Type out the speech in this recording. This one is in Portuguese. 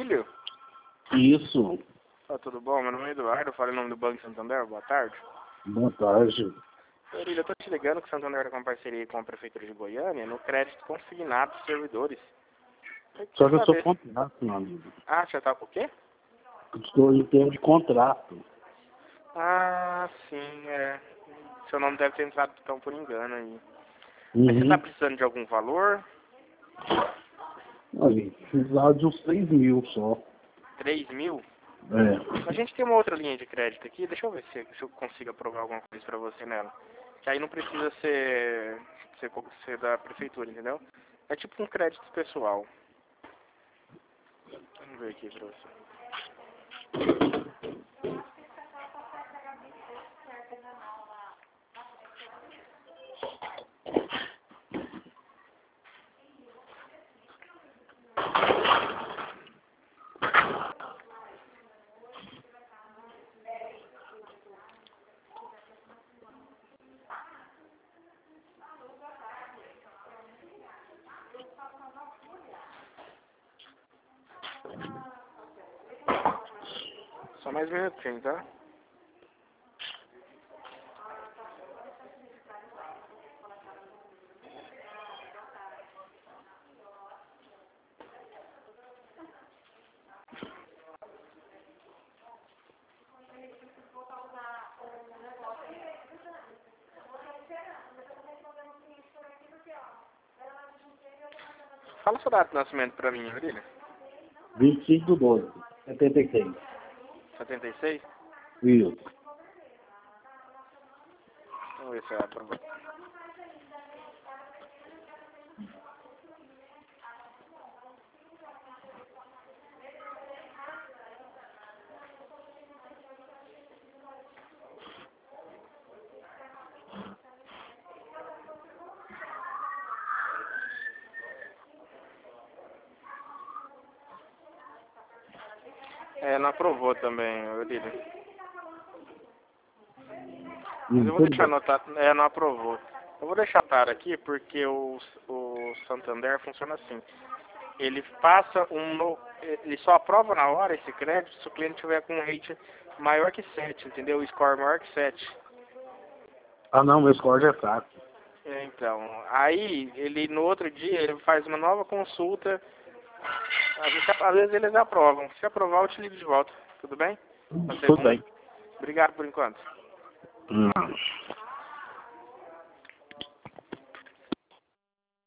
Aurílio? Isso. Tudo bom? Meu nome é Eduardo, eu falei o nome do Banco Santander, boa tarde. Boa tarde. Aurílio, eu tô te ligando que o Santander está com parceria com a Prefeitura de Goiânia no crédito consignado dos servidores. Só que eu sou contrato, meu amigo. Ah, você tá com o quê? Estou em termo de contrato. Ah, sim, Seu nome deve ter entrado então por engano aí. Mas você tá precisando de algum valor? Olha, precisava de uns 3 mil só. 3.000? É. A gente tem uma outra linha de crédito aqui, deixa eu ver se eu consigo aprovar alguma coisa pra você nela. Que aí não precisa ser da prefeitura, entendeu? É tipo um crédito pessoal. Vamos ver aqui pra você. Só mais um minutinho, tá? Fala sua data de nascimento pra mim, Aurílio. 25/12/76. 76? Isso. Vamos ver se é aprovado. Não aprovou também, Aurílio. Mas eu vou deixar anotado. Não aprovou. Eu vou deixar anotado aqui porque o Santander funciona assim. Ele passa ele só aprova na hora esse crédito se o cliente tiver com um rate maior que 7, entendeu? O score maior que 7. Ah, não, meu score já é fraco. Então, aí ele no outro dia ele faz uma nova consulta. Às vezes eles aprovam. Se aprovar, eu te ligo de volta. Tudo bem? Tudo bem. Obrigado por enquanto.